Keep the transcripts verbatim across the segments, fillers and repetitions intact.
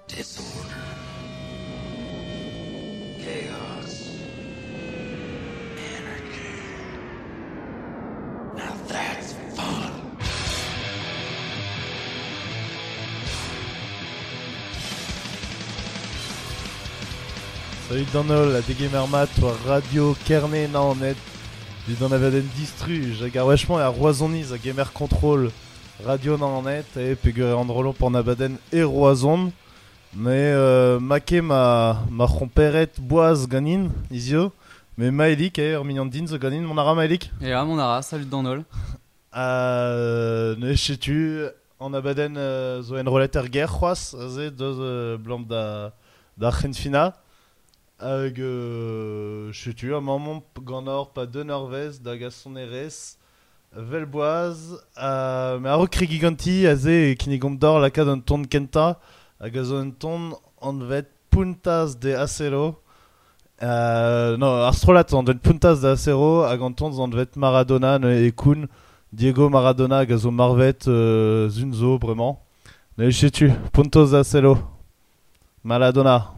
Disorder. Chaos. Anarchy. Now that's fun. Salut Donol, la Degamermat, toi Radio Kerné Naonet, du Don Avaden Distru, Jagar Weshman et à Roisoniz, à Gamer Control, Radio Naonet, et Pegue Androlo pour Nabaden et Roison. Mais euh, Make ma ma romperet boise ganin, isio, mais Maëlik et Herminion Dinz ganin, mon ara Maëlik. Et là mon ara, salut Donol. Euh, ne sais-tu, en Abaden, euh, zo en roletter guerre, croise, zé deux euh, blancs da da Renfina. Hag, euh, je sais un moment ganor pas de Norvège, d'Agasson Eres, Velboise, euh, mais à Rokrigiganti, Azé et Kinigomdor, la cas d'un ton Kenta, Agazon ton, on devait Puntas de Acero, euh, non, Astrolat, on devait Puntas de Acero, Aganton, on devait Maradona et Kun, Diego Maradona, Gazo Marvet, euh, Zunzo, vraiment. Mais je sais tu, Puntos de Acero, Maradona.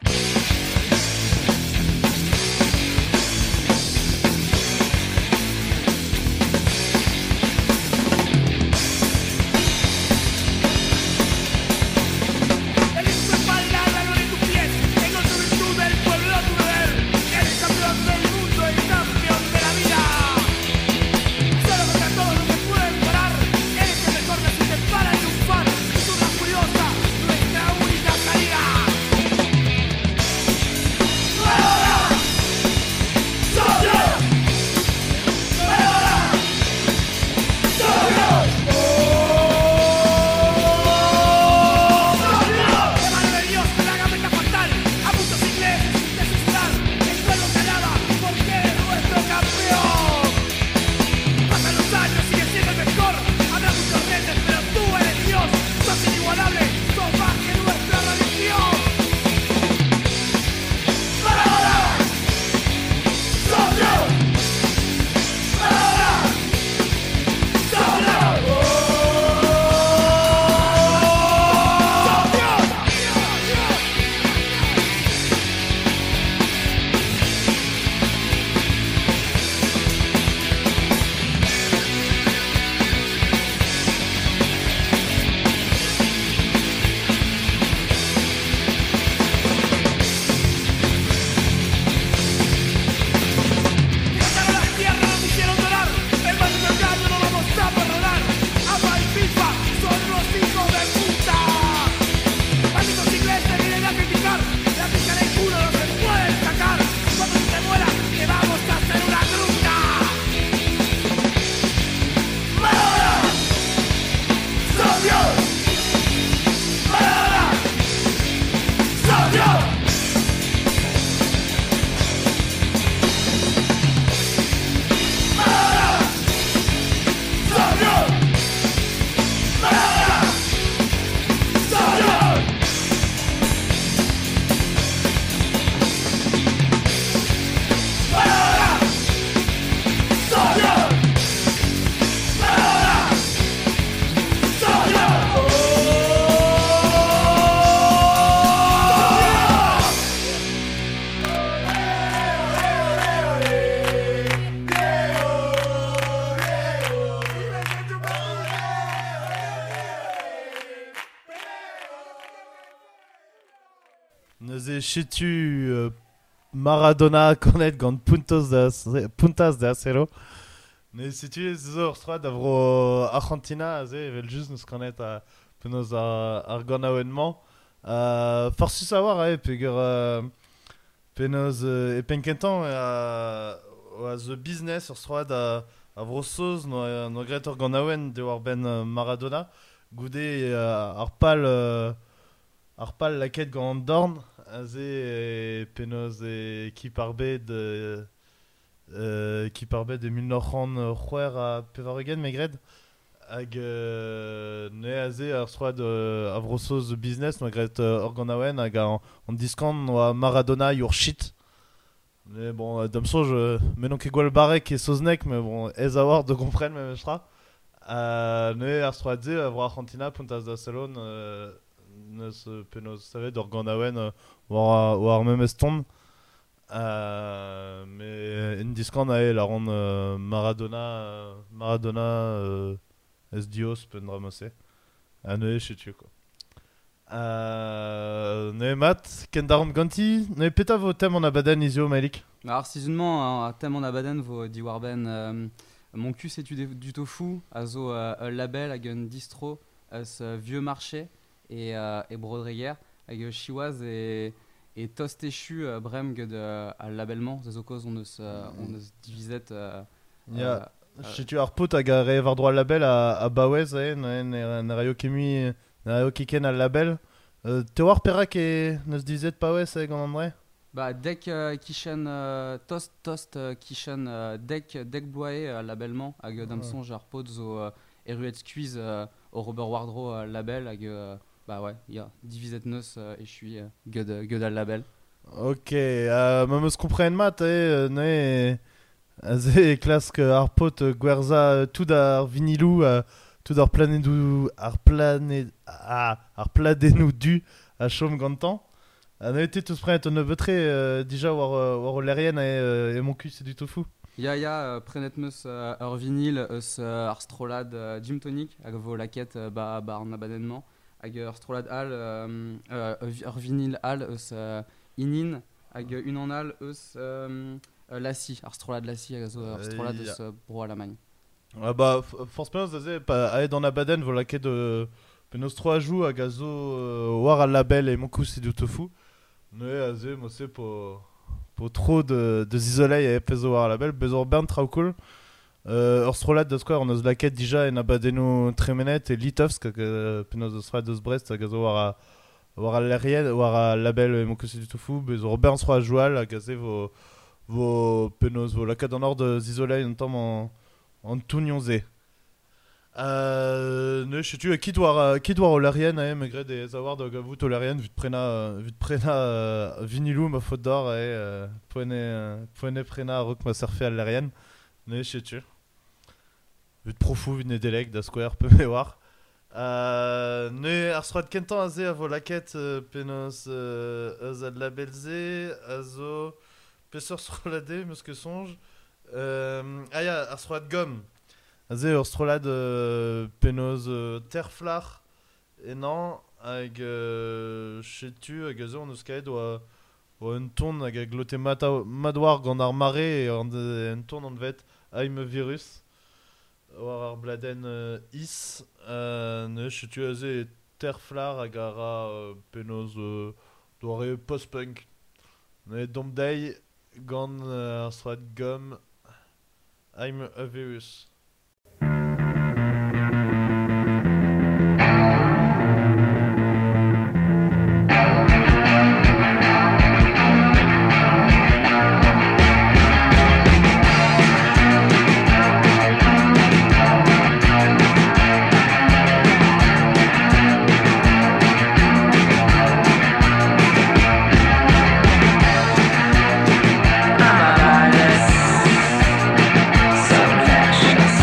Sais-tu euh, Maradona connaître gant puntos de puntas de acero. Mais si tu es zor soit d'avro Argentina, azé vel juste nous connaître à penos à argona événement. Euh, force savoir eh peger euh, penos euh, et penkentan à the business sur soit da avro sos no no gret organawen de war ben euh, Maradona goudé euh, arpal euh, arpal la quête gant dorn. Azé penos et qui parbe de euh, qui parbe de mille neuf cents rouer à Pevaregen Megred hag euh, ne azé ar soit avrosos business magret euh, organawen hag en, en discount no Maradona your shit mais bon euh, damso je mais non igual barek et soznek mais bon ez avoir de comprendre mais je tra euh, ne ar soit zé avro Argentina puntas da Salon euh, neus euh, penaos savet ur gant awen euh, war, war même eston. Euh, mais en diskan ae la ron euh, Maradona euh, Maradona euh, es dios pen dramose. Ah ne chetu quoi. Euh, ne mat ken daron ganti ne peta vo tem an abaden isio Malik. Alors, cisionnement, un thème en abaden vaut Diwarben. Euh, mon cul, c'est du, du tofu. Azo, euh, un label, avec un distro, as euh, vieux marché et, euh, et brodreguer, avec chiwaz et, et toast échu, euh, brem, que de à labellement. Azo cause, on se on se divisait. Euh, Ya, euh, chetu ar pot hag a re var droit label a, a Bawez ae, ne, ne, ne raio kemi, ne raio kiken al label. Euh, te war perak e neus dizet Bawez ae gant André? Bah, dek euh, kishen euh, toast toast euh, kishen euh, dek dek bloaé euh, labellement hag damson jar pot zo euh, eruet squeeze euh, au Robert Wardrow euh, label hag euh, bah ouais il y a diviset neus euh, et je suis euh, good good al label. Ok, euh, ma meus kompren mat ae, ne aze klask ar pot euh, gwerza tout ar vinilou, euh, tout ar planedou, ar planed, ah, ar pladenou du a chom gantan. On a été tous prêts à ne voter euh, déjà war euh, war l'Arienne et, euh, et mon cul c'est du tofu. Ya ya euh, prenet meus euh, ur vinyle eus euh, ar strolad euh, gym tonic hag vo laket euh, ba ba an abadennement hag ur strolad al euh, euh, ur vinyle al eus euh, inin hag une an al eus euh, euh, lassi ar strolad lassi hag zo ur strolad Euh, eus euh, bro à l'Allemagne. Ah bah forcément ça pas aller dans la baden voilà que de penos trois jou hag a zo euh, war al label et mon cul c'est du tofu. Ne aze mo se po po trop de de isolei et peso war al label bezor bern trau cool. Euh, ur strolad da square on eus laket déjà en abadeno tremenet et litovsk hag euh, penos eus fra deus Brest hag a zo war a war al l'Arienne war al label et mon cul c'est du tofu bezor bern trois joual hag a ze vo vo penos vo laket en ordre isolei en temps en en tournionzé. Euh, ne sais tu qui doit qui doit Olarienne eh malgré des awards de Gavout Olarienne vu de prena vu de prena euh, vinilou ma faute d'or et euh, poene euh, poene prena rock ma surfer à l'Arienne ne sais tu vu de profou vu de délègue da square peu mémoire euh, ne arsroad kentan azé a vo laket euh, penos euh, az ad labelzé azo pesor sur la dé meus que songe euh, ah ya arsroad gomme aze ur strolad euh, penaos euh, terflar et non hag euh, chetu hag a zo an eus kaet oa oa un ton hag a glote mata- madwar gant ar mare et an un ton an vet aim virus war ar bladen euh, is euh, ne chetu aze terflar hag a ra euh, penaos euh, doare post-punk ne dom dei gant euh, ar strolad gom aim a virus. So infectious.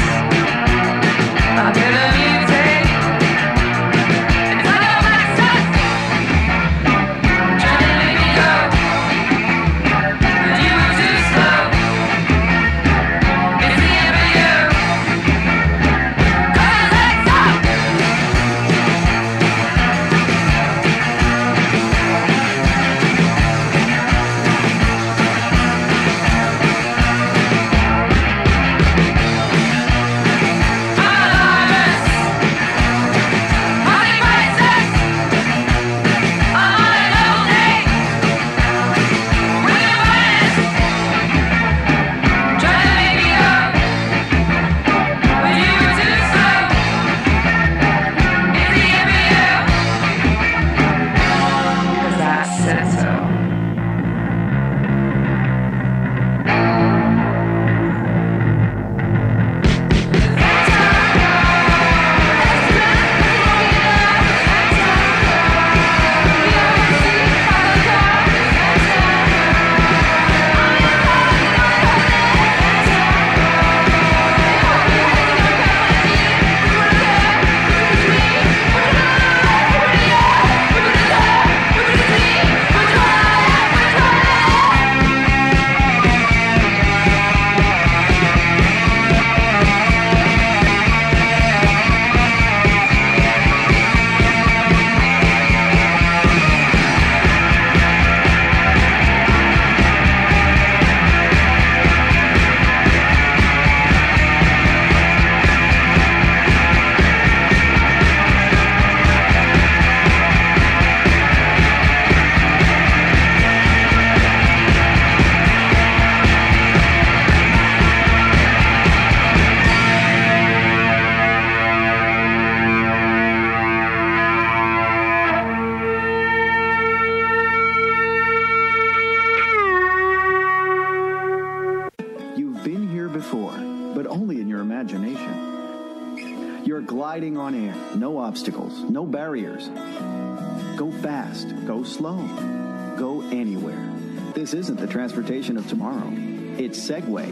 only in your imagination. You're gliding on air, no obstacles, no barriers. Go fast, go slow, go anywhere. This isn't the transportation of tomorrow. It's Segway.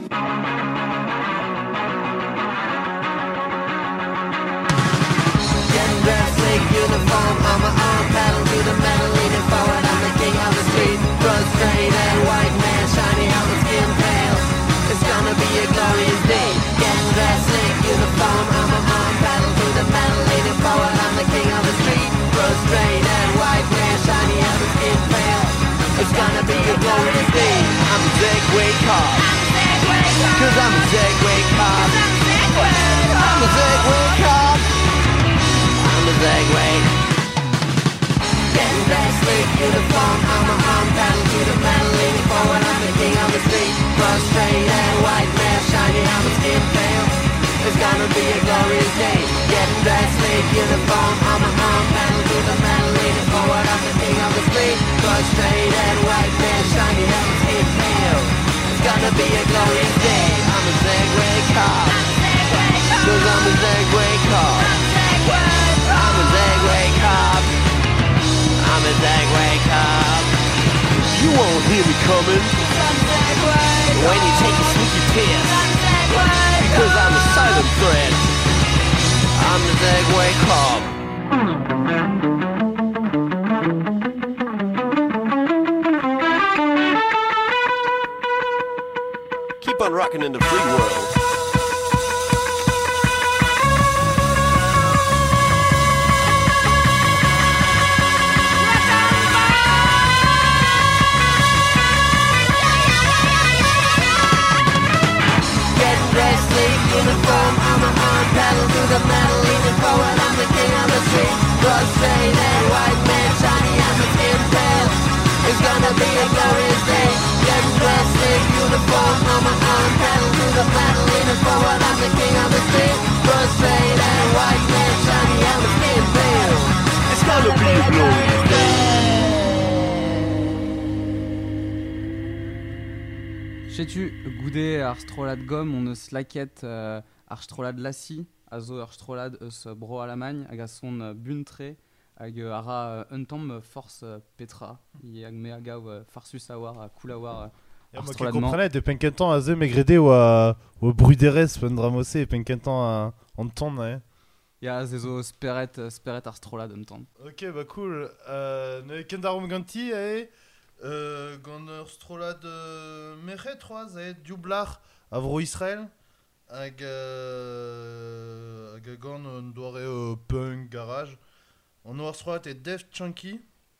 Getting dressed, sleek uniform on my arm, pedal to the metal, leaning forward. I'm the king of the street, frustrated white man, shiny on the skin pale. It's gonna be a glorious day. Getting dressed, sleek uniform on my arm, pedal to the metal, leaning forward. I'm the king of the street, frustrated white man, shiny on the skin pale. It's gonna be a glorious day. I'm a Segway cop, cause I'm a Segway cop. I'm a Segway cop. I'm a Segway. Getting dressed, sleek uniform on my arm, pedal to the metal, leaning forward. I'm the king of the street, frustrated white man, shiny on the skin pale. It's gonna be a glorious day. Getting dressed, sleek uniform on my arm, pedal to the metal, leaning forward. I'm the king of the street, frustrated white man, shiny on the skin pale. It's gonna be a glorious day. I'm a Segway cop, cause I'm a Segway cop. I'm a Segway cop. I'm a Segway cop. You won't hear me coming when you take a sneaky piss, because I'm a silent threat. I'm the Segway cop. Keep on rocking in the free world. Uniform on my arm, pedal to the metal, leaning forward. I'm the king of the street, frustrated white man, shiny on the skin pale. It's gonna be a glorious day. Getting dressed, sleek uniform on my arm, pedal to the metal, leaning forward. I'm the king of the street, frustrated white man, shiny on the skin pale. It's gonna be a glorious day. Sais-tu, goudé ar strolad gom, on eus laket euh, ar strolad lassi, a zo ar strolad eus bro Allemagne, hag a son euh, buntre, hag euh, ara euh, un tamm force euh, petra, i hag me hag a euh, farsus a war, a cool a war euh, Ja, ar moi qui stroladement. comprenais, de penkentan a ze megrede ou a ou bruderez pen dramose et penkentan a en ton, ouais. Ya, ze zo speret, euh, speret ar strolad un tamm. Ok, bah cool. Euh, ne kendarum ganti, eh euh, gant ur strolad euh, mechet troaz, eh, dioublar avro Israël, hag euh, hag gant un doare euh, punk, garage. On ur strolad e Def Chunky,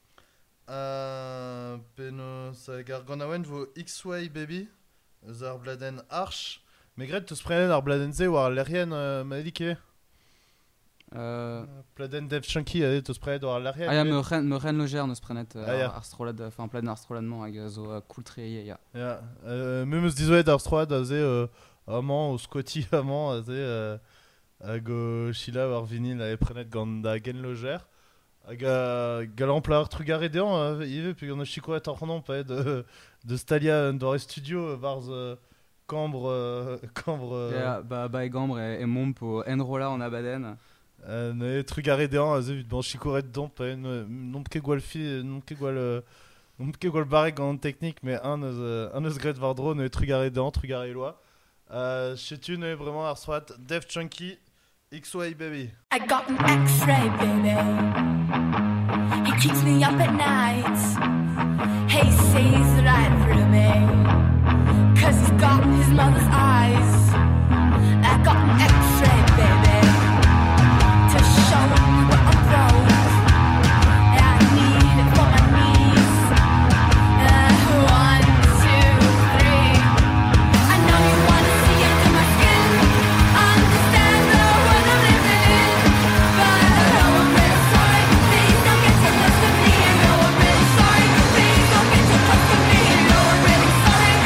euh, pen eus hag ar gant aouen vo X-Way Baby, eus ar bladen Arch. Megret teus prenen ar bladen ze war lerien euh, malike. Euh, Bladen Def Chunky a teus prenen war lerien. ah ya, me ren, me ren loger neus prenet euh, Ah, ya. ar, ar strolad, enfin pladen ar stroladement hag euh, zo euh, cool treie, ya. Ja, euh, même eus dizoet ar stroad a ze euh, amant o squati amant a ze euh, hag o chila war vinil a e prenet gant da gen loger hag a galampla ar trugare dean euh, ive pe gant o chikoet ar c'hanon pa de, de Stalia un doare studio varz euh, cambre euh, cambre euh, Ya, ba, ba e gambr e, e momp o enrola en abaden. euh, ne trugare dean a ze vid ban chikoret dean pa en non ket gwal fi non ket gwal euh, non ket gwal barek gant technique mais un eus euh, un eus gret var dro ne trugare dean trugare loa. Euh, Sais-tu ne vraiment ar soit Def Chunky X-Way Baby. I got an X-ray, baby. He keeps me up at night. He sees right through me, 'cause he's got his mother's eyes. I got an X-ray, baby, to show me what I'm broke. I need it for my knees. Uh, one, two, three. I know you wanna see into my skin, understand the world I'm living in, but I know I'm really sorry. Please don't get too close to me. I know I'm really sorry. Please don't get too close to me. I know I'm really sorry.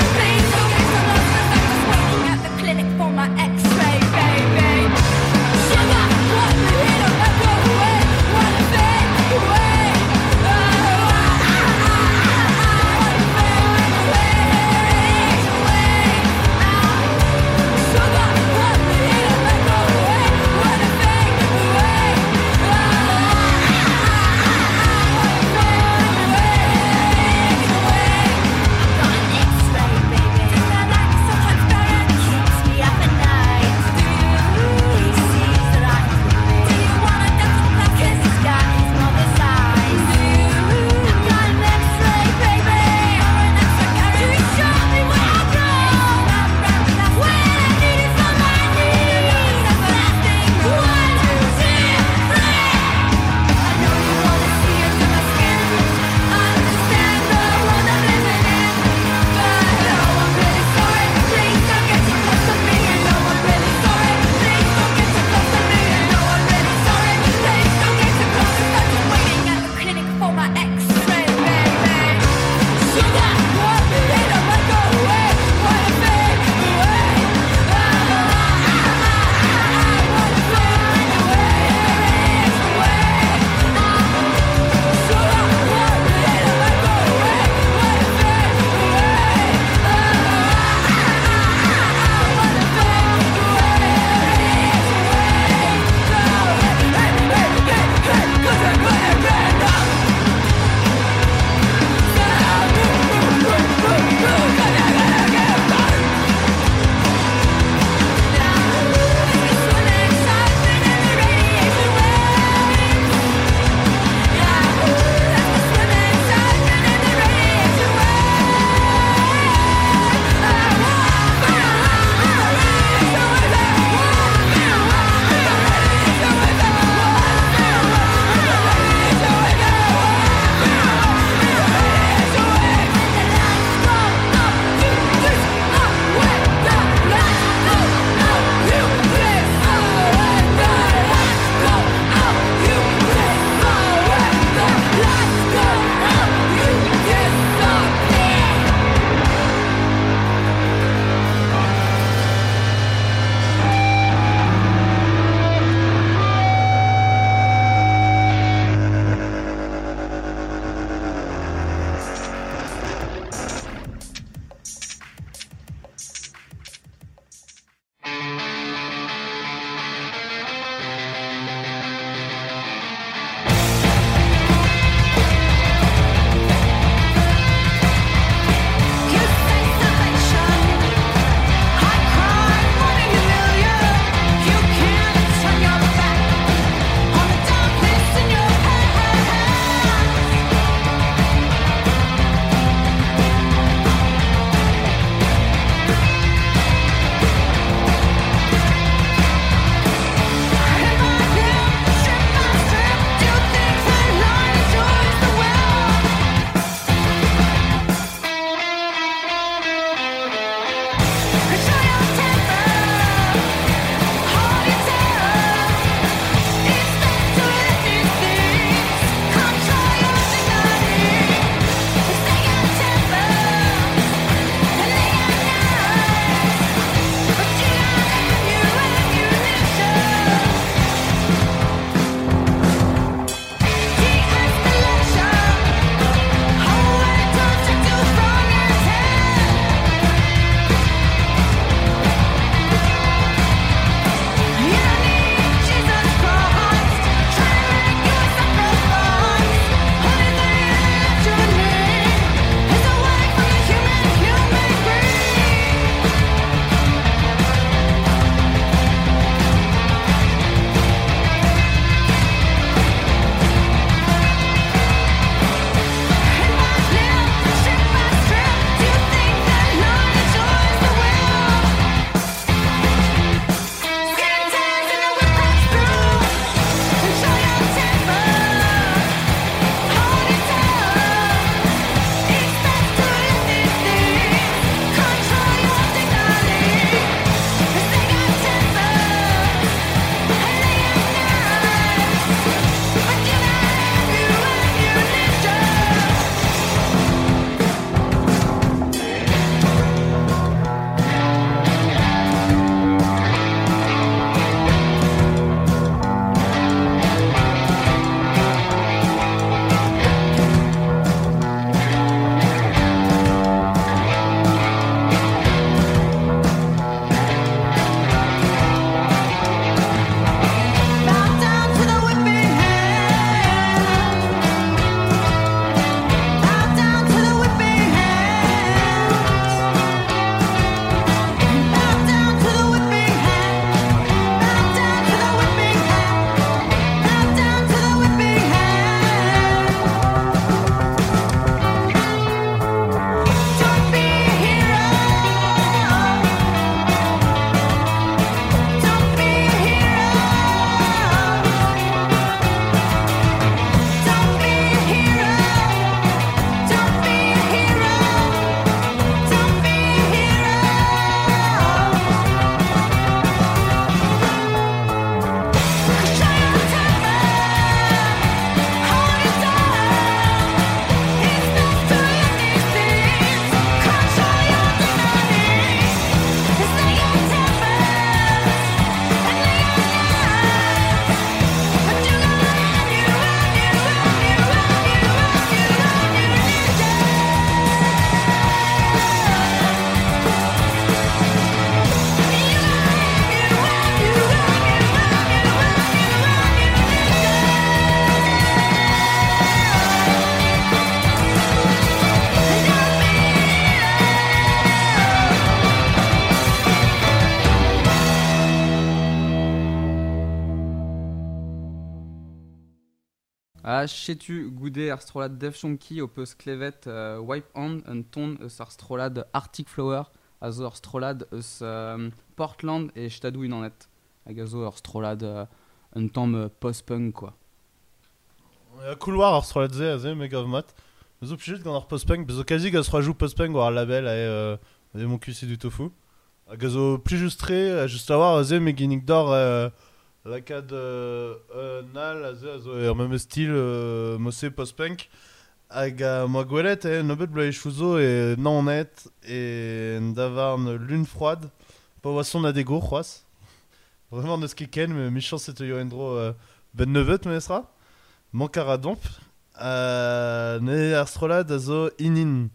Ah, sais-tu, Goudé, Arstrolad, Def Shonky, Opus Clevet, uh, Wipe Hand, un ton, us Arstrolad, Arctic Flower, Azo Arstrolad, us um, Portland et Stadou Inanet. Agazo Arstrolad, uh, un ton post-punk, quoi. Il y a couloir Arstrolad Z, Azé, Mega of Mat. Nous avons plus dans post-punk, mais au quasi, Gaz rejoue post-punk, voir label, et mon cul, c'est du tofu. Gazo plus justré, juste à voir, Azé, mais Guinic d'or, la cad Nal, Azé, Azo, même style, Mossé post-punk. Hag ma gwelet e nobet blai chouzo e nanet e davarn lune froide. Pa oason a dego c'hoaz. Vraiment neus ket ken, mais michans et yo endro euh, ben nevet meesra. Mankar a domp. Euh, ne arstrolad a zo inin.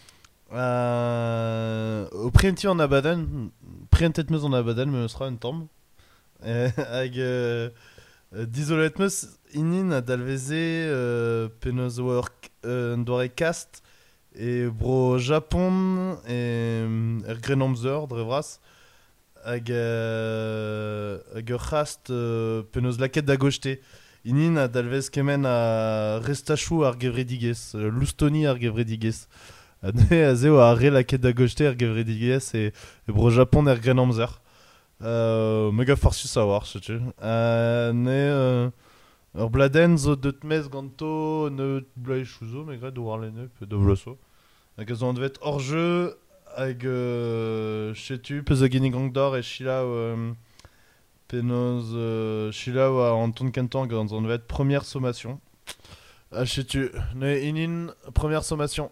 Euh, o prienti an abaden, prientet meus an abaden meusra un tamm. Hag euh, disolet meus inin a dalveze euh, penaos work euh, un doare cast e bro Japon e er grenomzer drevras hag euh, hag ur c'hast euh, penaos laket da gochte inin a dalvez kemen a restachou ar gevredigez euh, loustoni ar gevredigez ne a zeo a re laket da gochte ar gevredigez e, e bro Japon er grenomzer euh, mega farsus a war setu euh, ne euh, Ur bladen zo deut mez ganto ne blai chouzo, me gret do war lenne pe do vloso. Hag a zo an devet hor jeu hag euh, chetu peus a genig gang d'or e chilaou euh, penoz euh, chilaou a an ton kentan hag an devet première sommation. A chetu, ne inin première sommation.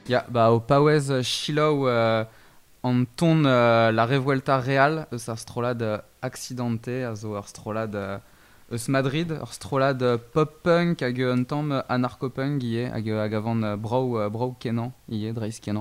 Ja, bah au pauez Chilau uh, Anton uh, la revuelta real eus ar strolad uh, accidente, also ar strolad uh, eus Madrid, ar strolad uh, pop-punk hag un tamm uh, anarcho-punk ie, hag, hag avant uh, brau, uh, brau kenan, ie, dreiz kenan.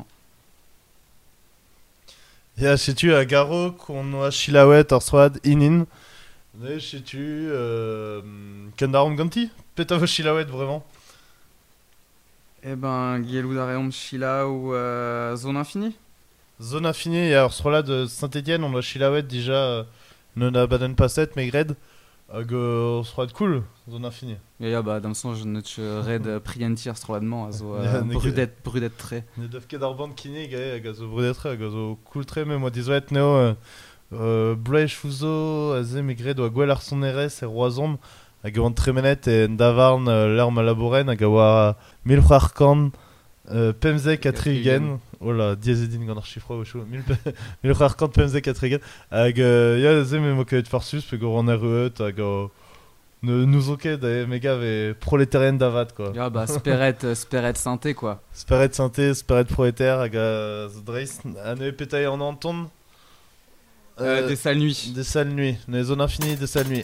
Ja, setu a garo qu'on oa chilawet ar strolad inin. Ne setu euh, kendarom ganti. Pet a vo chilawet vraiment. Eh ben, gielou da reom Chilau uh, Zone Infini. Zone Infinie, ya ar strolad de Saint-Etienne, on oa chilawet déjà euh, non a baden paset megred. Hag euh, ar strolad cool, Zone Infinie. Ja, ja, bah, damson, je ne te red uh, prienti ar stroladement, also uh, Ja, ne brudet, brudet tre. Ne dev ket ar band kinig hag a zo brudetre hag a zo cool tre, mais moi dizoet neo euh, euh, Blech Fouzo, a ze megred oa gwell ar son erez e roazon. Hag evan tremenet e davarn uh, l'erm a laboren hag a oa mil c'harkan uh, pemzek a trigen. Ola, diezedin gant ar chifro o chou. Mil c'harkan pemzek a trigen. Hag uh, ya ze me mo kavet farsus pe gant an erreut hag a ne nous oket da mega ve prolétarien davat quoi. Ja, bah, speret, uh, speret synthé, quoi. Speret synthé, speret prolétaire hag a zo dreiz an e petay an anton. Euh, des sales nuits. Des sales nuits. Les zones infinies des sales nuits.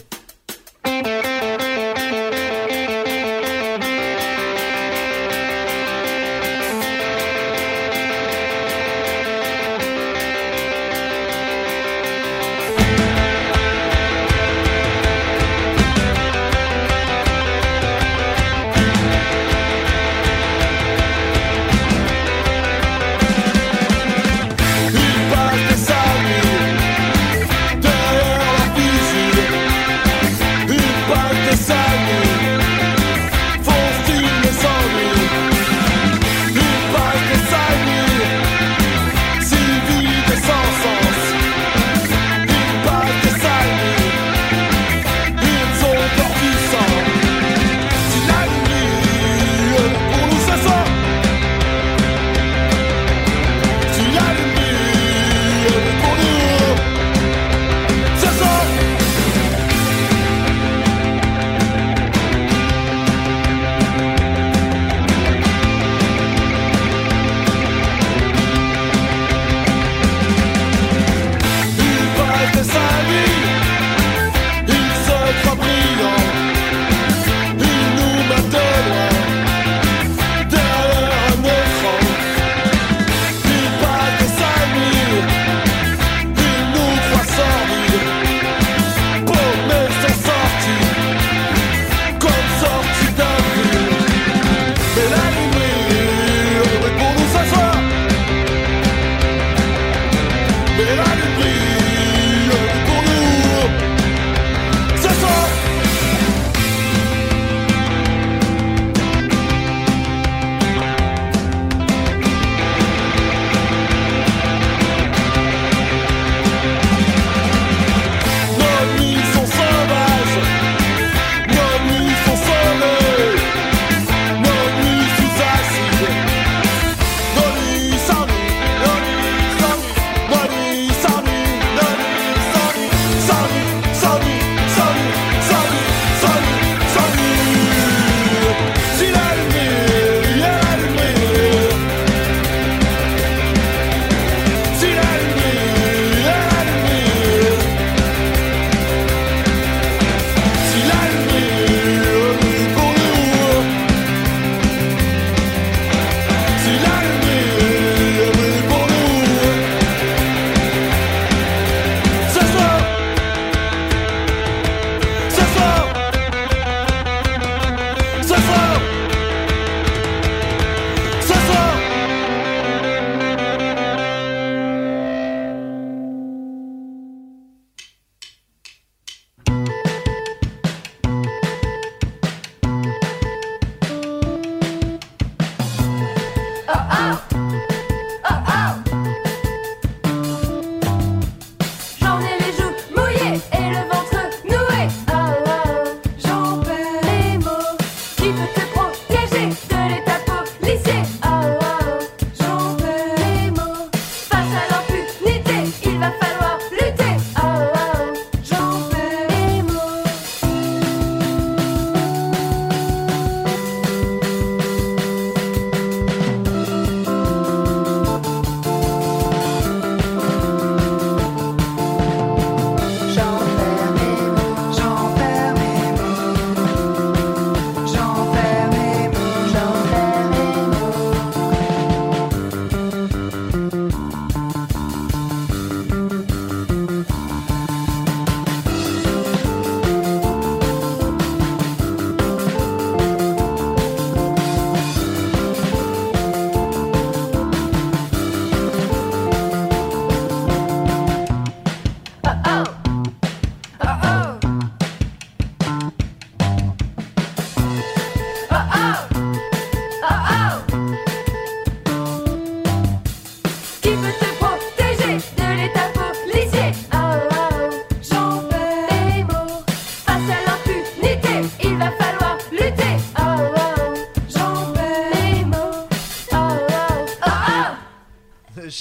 Ils passent des sales nuits derrière leur fusil.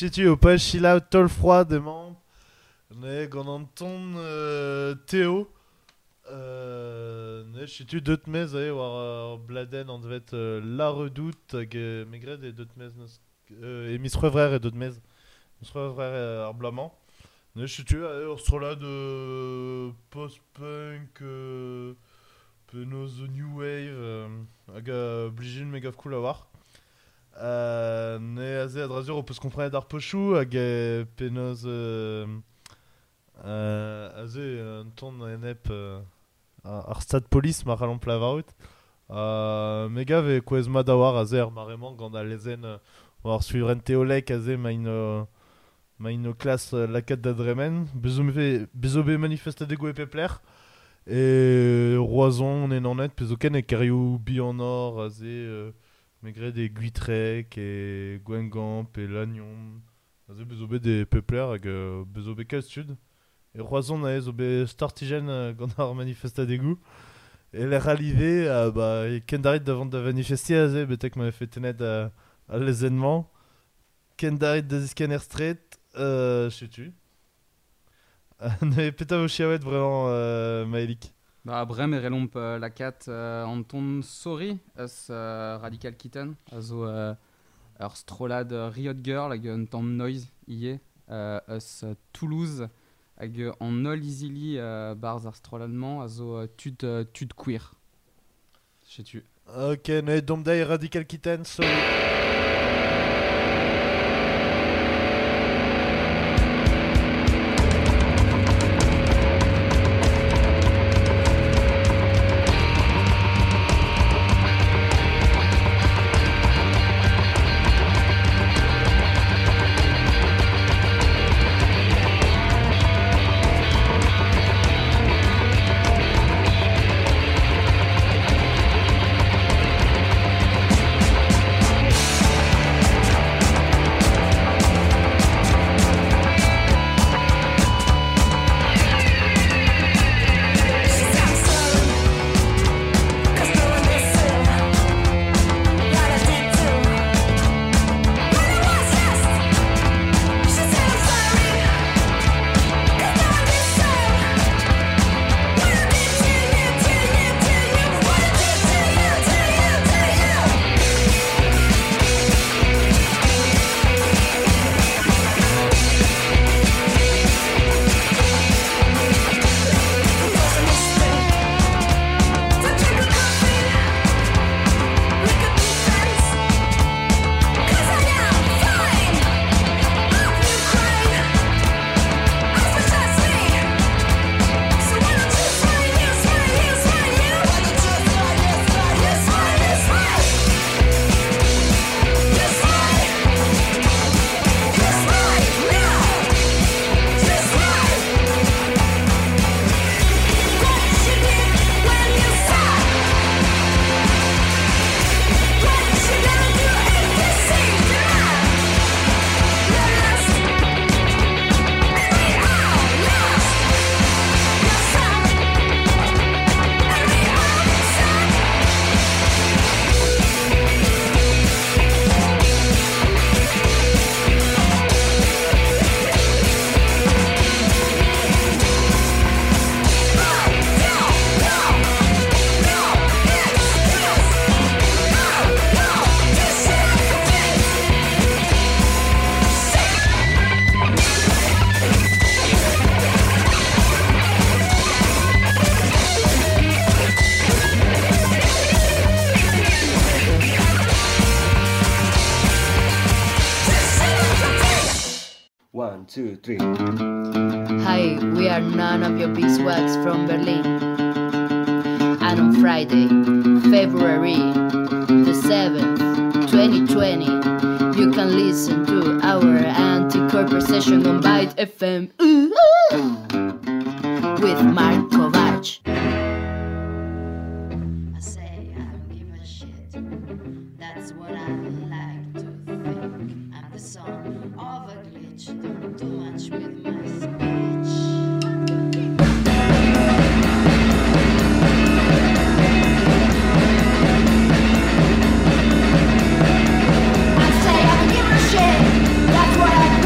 tu au pas chill out tol froid de membres. Ne gant an ton euh, Théo. Euh, ne tu d'autres mez eh, war bladen an devet euh, la redoute hag euh, megred et d'autres mez euh, et mis frère et d'autres mez. Mis frère euh, ar blamant. Ne tu euh, ur sur là de post-punk euh, penaos the new wave euh, hag euh, blijin mega cool à voir. Euh, ne aze ad razur o peus komprenet ar pochou hag e penaos euh, euh, aze un ton enep euh, ar stad polis mar alon plavaout euh, mega ve kwez ma da war aze ar marement gant a lezen euh, war suivren teolek aze ma ino ma ino klas euh, lakat da dremen bezo me bezo be manifestadego e pepler et roison en enanet pezo ken e kariou bi en or aze euh, megret des guitrek et gwengamp et lagnon aze bezo be des pepler hag euh, bezo be kal stud et roison na ez be startigen euh, gant ar manifestadego et l'air arrivé euh, bah e ken darit davant da manifestier aze betek ma fait tenet à, à l'événement ken darit da zisken er stret euh, je sais tu ne peta vo chiaouet vraiment euh, Maëlik. Bah, brem ere lomp euh, la cat euh, Anton Sori eus euh, Radical Kitten a zo euh, ur strolad euh, Riot Girl hag un tamm noise ie euh, eus euh, Toulouse hag euh, an ol easily euh, barz ar stroladman a zo euh, tud, euh, tud queer. Je tu. Ok, ne dom dai Radical Kitten so One, two, three. Hi, we are none of your beeswax from Berlin. And on Friday, February the seventh, twenty twenty, you can listen to our anti-corporate session on Byte F M with Mark Kovac. I say I don't give a shit. That's what I like to think. I'm the son of a glitch. Don't do much with my speech. I say I don't give a shit. That's what I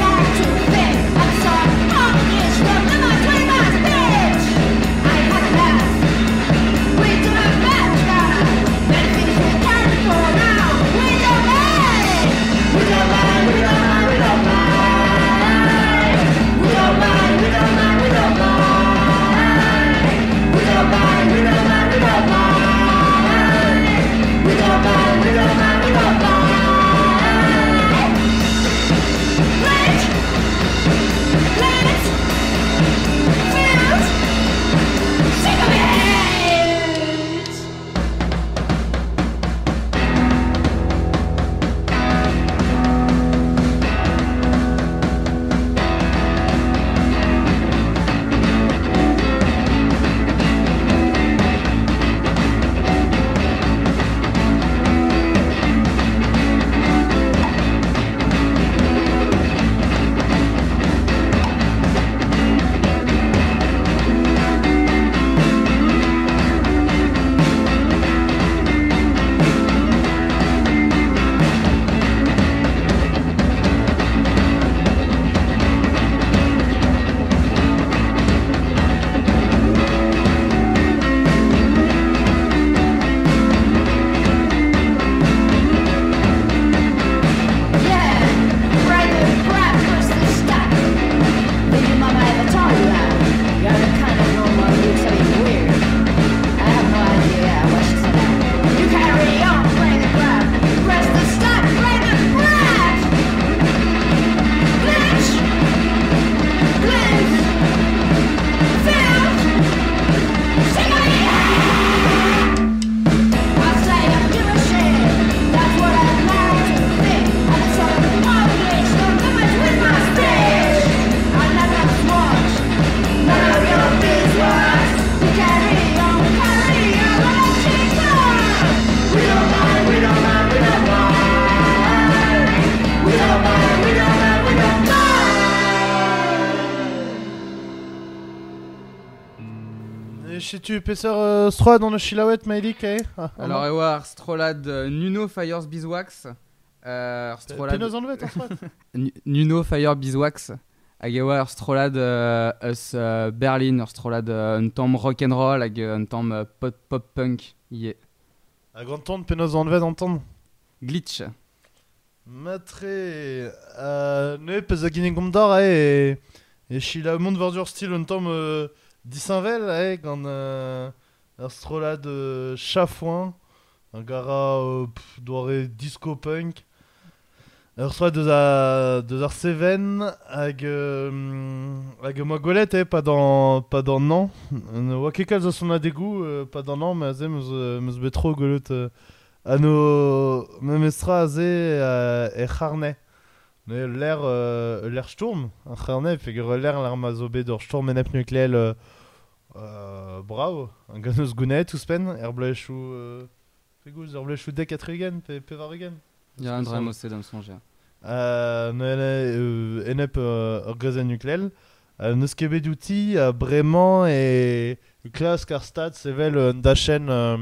Et si tu pesseur euh, stroad dans le chilawet Maïlik, eh ah, Alors, e war Strolad euh, Nuno Fires Beeswax. Euh, Strolad. Penos enlevé ton stroad. Nu- Nuno Fire Beeswax. Hag e war Strolad euh, eus euh, Berlin. Ur Strolad euh, un tamm rock'n'roll hag euh, un tamm euh, pop, pop punk. Ie. A grand ton penos enlevé d'entendre. Glitch. Matre, euh, ne pez a gine gomdor, eh, et chila mont verdure style un tamm euh, disinvel, eh, gant euh, ur strolad euh, chafouin, un gara euh, pff, doare disco punk, ur strolad deus a, deus ar seven, hag, euh, hag ma golet, eh, pas dans, pas dans Nan, ne oa ket kalz a son a degou, euh, pas dans Nan, mais azé meus, euh, meus betro golet, euh, Ano memestra aze euh, e charnet. Mais l'air euh, l'air sturm, un charnet figure l'air l'armazobé d'or sturm enep nucléel euh, euh, bravo, un ganos gounet tout spen, erblech ou euh, figous erblech ou dek atrigen pe pe varigen. Il y a un drame aussi dans son ger. Euh ne euh, enep euh, ur gazen nucléel. Euh, neus ket bet outi euh, bremañ et classe karstad sevel un dachen euh,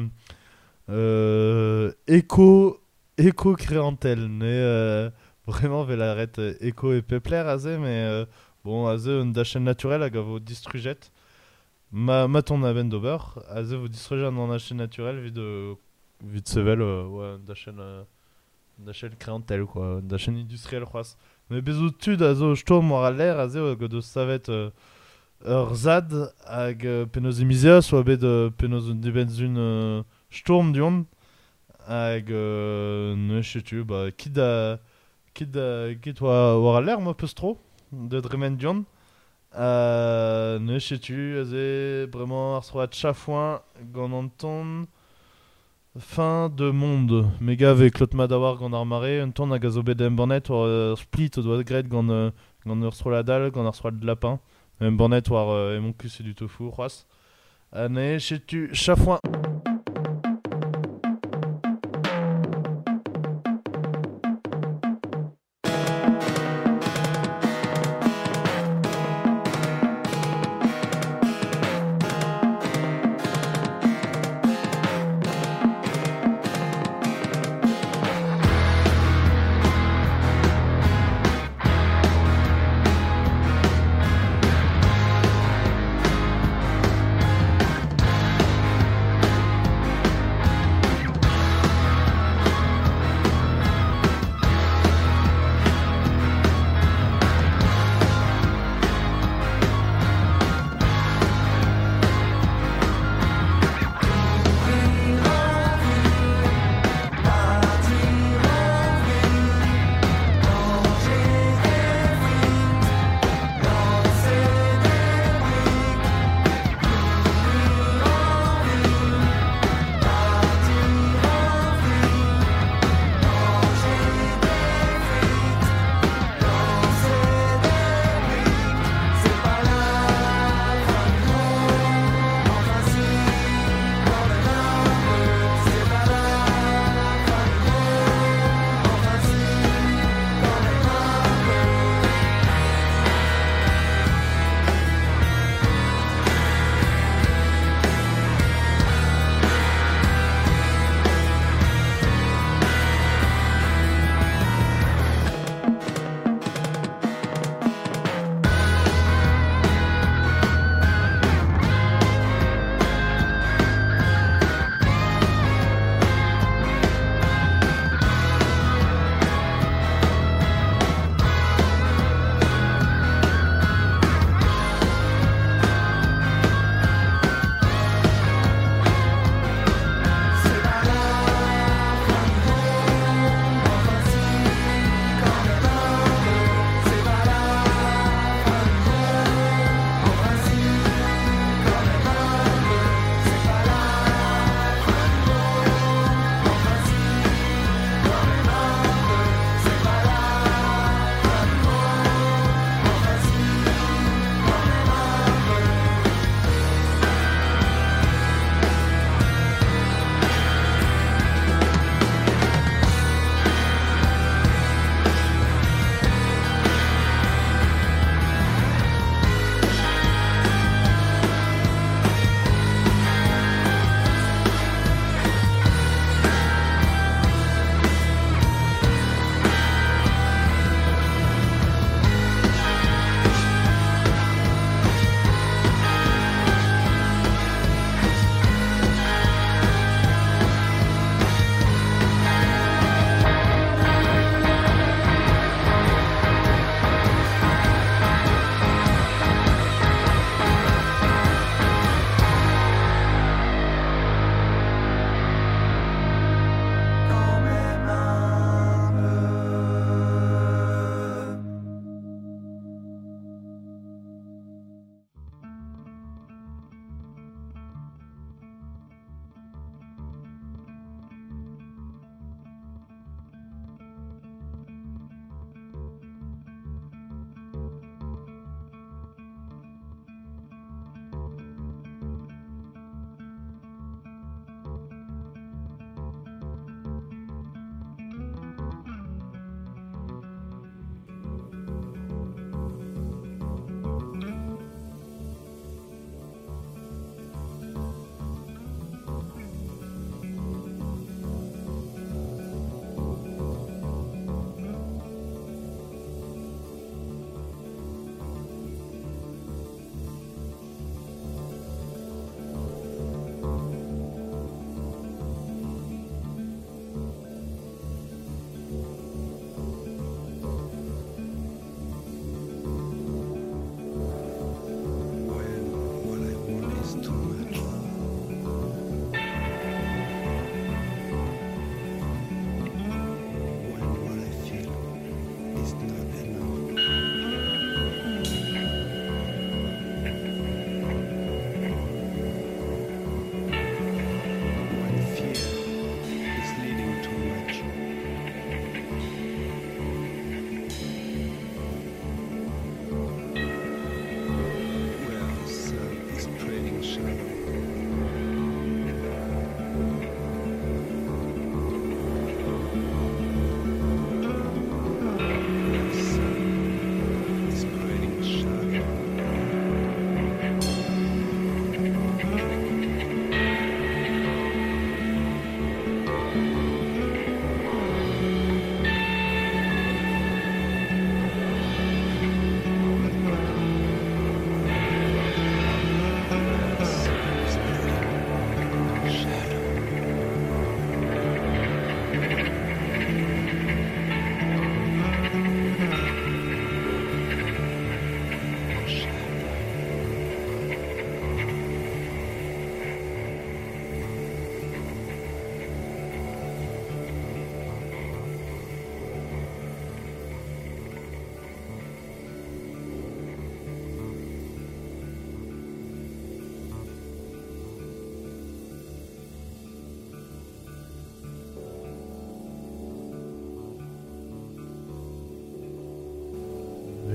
Euh, éco éco créantel mais euh, vraiment vel arrête euh, éco et pepler azé mais euh, bon azé un da chaîne naturelle hag vo distrujet ma ma ton aven d'ober azé vo distrujet an da chaîne naturelle vid de vid sevel euh, ouais da chaîne euh, da chaîne créantel quoi da chaîne industrielle croise mais bezo tud azo stom war a l'air azé hag de savet euh, ur zad hag euh, penaos emizia soit bet de penaos un dibenzun euh, Sturm dion hag euh, ne sais-tu bah kid a kid a kid wa war l'air mo peus tro de dremen dion euh, ne sais-tu azé vraiment ar stroad chafouin gant an ton fin de monde méga avec Claude Madawar gant ar mare un ton hag a zo bet em bornet war euh, split o doa gret gant euh, gant ur stroladal gant ar stroad de lapin em bornet war euh, emon kus du tofu c'hoaz euh, ne sais-tu chafouin.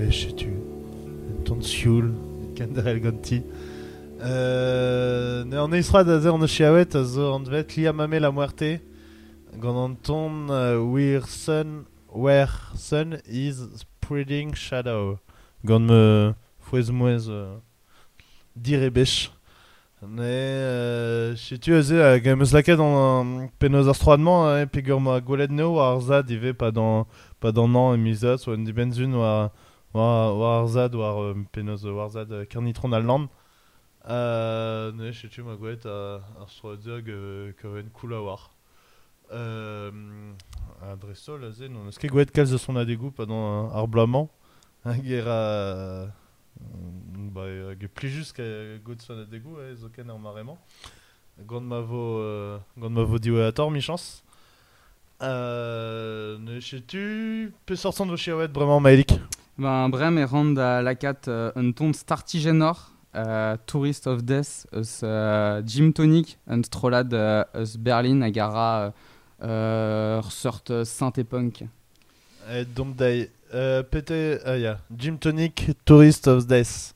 ne sais tu. Ton sioul, Kanderel Gonti. Euh, ne an eisra da ze an chiaouet a zo an vet li amame la muerte gant an ton uh, where sun where sun is spreading shadow gant me fouez mouez uh, dire bech ne euh, setu a ze a gant meus laket an penoz ar stroadman e pe gant ma gwelet neo war ar zad ive pa dan pa dan an emizat so an di benzun war war war ar zad war euh, penoz war zad uh, karnitron al land. Euh, ne sais tu ma gouette à un stroadog kaven kula war. Euh, à Dressol là zen on est-ce que gouette calze son a des goûts pendant un arblement un guerre bah ge plus juste que goutte son a des goûts et zoken armarément grande mavo grande mavo diwe à tort mi chance. Euh, ne sais tu peut sortir de chiawet vraiment maïlik. Ben brem et rend à la cat euh, un ton startigenor. Uh, Tourist of Death eus uh, Gym Tonic un strollad uh, eus Berlin a gara uh, uh, sort uh, synth-punk. Et donc dai euh, pété ah ya Gym Tonic Tourist of Death.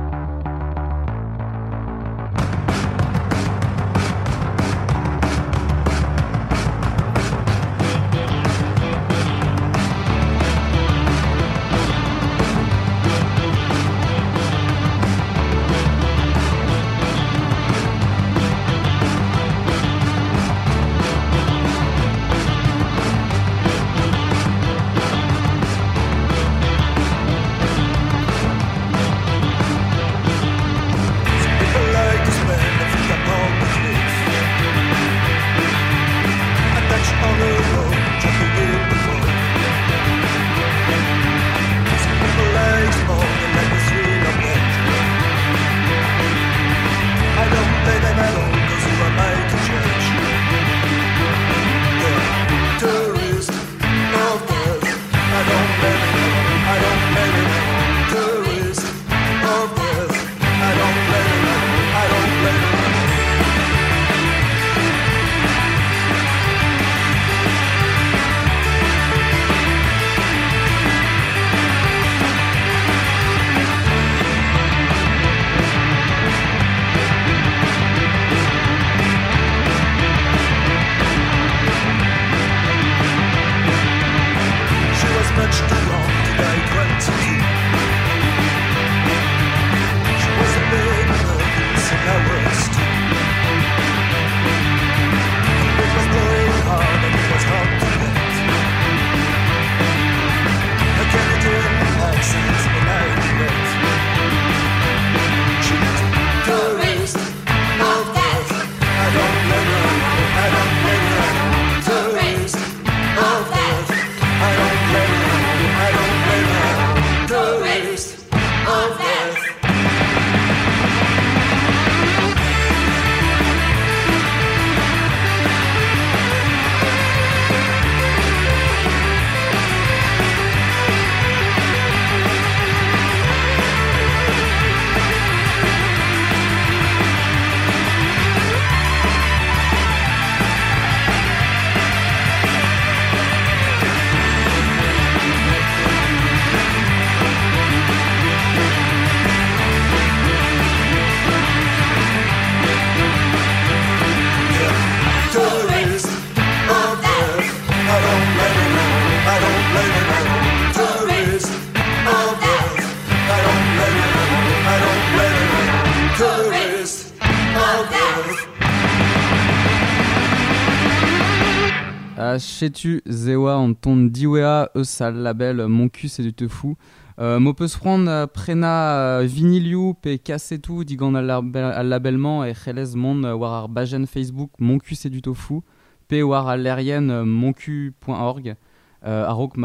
Chetu Zewa en ton diwea eus al label Mon cul c'est du te fou. Euh, Mo peus prendre uh, prena uh, viniliou pe kassetou digant al, label, al labelman e c'helez mon uh, war ar bajen Facebook Mon cul c'est du tofu pe war al lerien uh, moncu point org uh, arok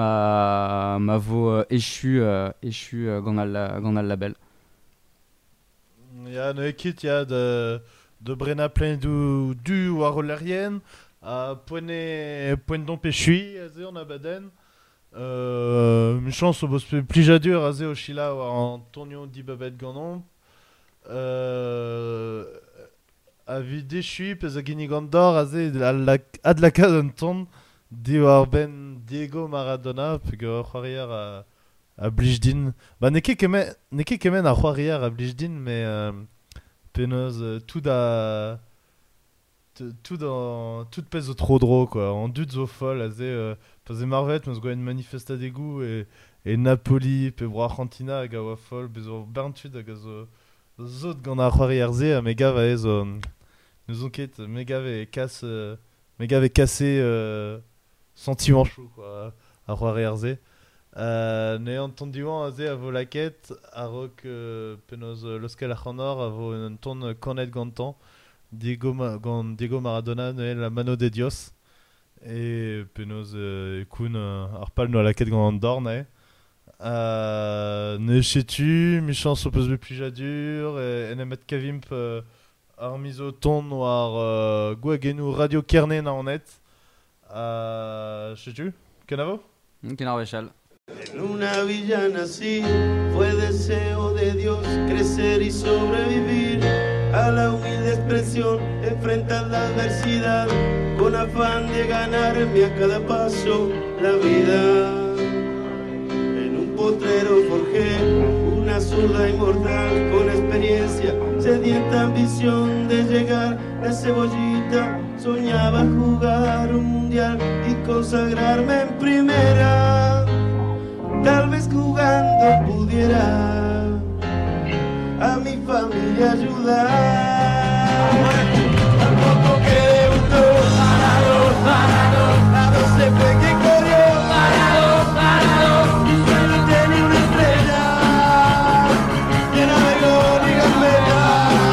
ma ma vo uh, échu uh, échu uh, gant al gant al label. Ya ne kit ya de de brena plein du du war al lerien a poene poen don pechui aze on a baden euh une chance au boss plus jadur aze au chila en tonnion di babet ganon euh a vide chui pez a gini gandor aze ad la cadon ton di war ben Diego Maradona pe go arrière a à Blijdin. Bah, n'est kemen, n'est kemen à Roirière à Blijdin, mais euh, penaos euh, tout da, t- tout dans, tout pèse trop drôle quoi. En dud zo folle, azé, euh, pas marvet, mais go une manifesta d'égout et et Napoli, pe bro Argentina, hag a oa folle, bezo berntud hag a zo zot gant ar Roirière ze, a mega va ez zo, nous on ket, mega ve casse, euh, mega ve cassé euh, sentiment chaud quoi, à Roirière ze. Euh, ne entendiouan a ze a vo laket, a rok euh, penaos euh, l'oskel ar c'hanor, a vo un ton cornet gantan, Diego, Ma- gant Diego Maradona, ne la mano de Dios, et penaos euh, ekoun euh, ar pal no a laket gant an dorn, eh. Euh, ne sais-tu, méchant s'oppose le plus jadur, et en emet kavimp euh, ar miso ton noir euh, gouagenou radio kerné na honet. Euh, sais-tu, kenavo? Kenar vechal. En una villa nací, fue deseo de Dios crecer y sobrevivir a la humilde expresión, enfrentar la adversidad con afán de ganarme a cada paso la vida. En un potrero forjé una zurda inmortal con experiencia, sedienta ambición de llegar de cebollita. Soñaba jugar un mundial y consagrarme en primera. Tal vez jugando pudiera a mi familia ayudar. Al poco que debutó, parado, parado, a doce fue que corrió, parado, parado, y solo tenía una estrella llena de gol y gambeta,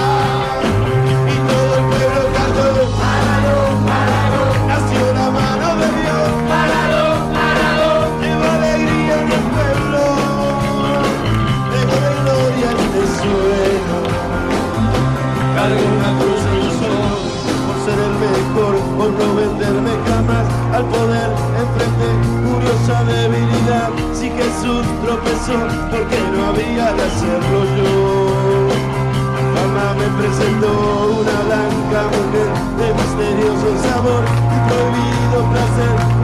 y todo el pueblo cantó, parado, parado, nació la mano de Dios, parado, parado, lleva alegría en el pueblo, dejo de gloria en el suelo, cargo una cruz en los ojos por ser el mejor, por no venderme jamás al poder enfrente, curiosa debilidad. Si Jesús tropezó, porque no había de hacerlo yo. Mamá me presentó una blanca mujer de misterioso sabor y prohibido placer.